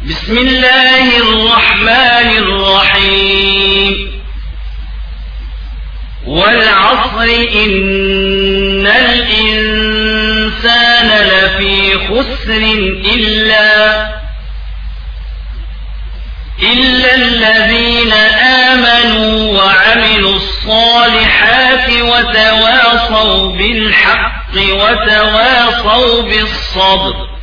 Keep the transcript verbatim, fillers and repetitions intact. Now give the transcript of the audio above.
بسم الله الرحمن الرحيم والعصر إن الإنسان لفي خسر إلا إلا الذين آمنوا وعملوا الصالحات وتواصوا بالحق وتواصوا بالصبر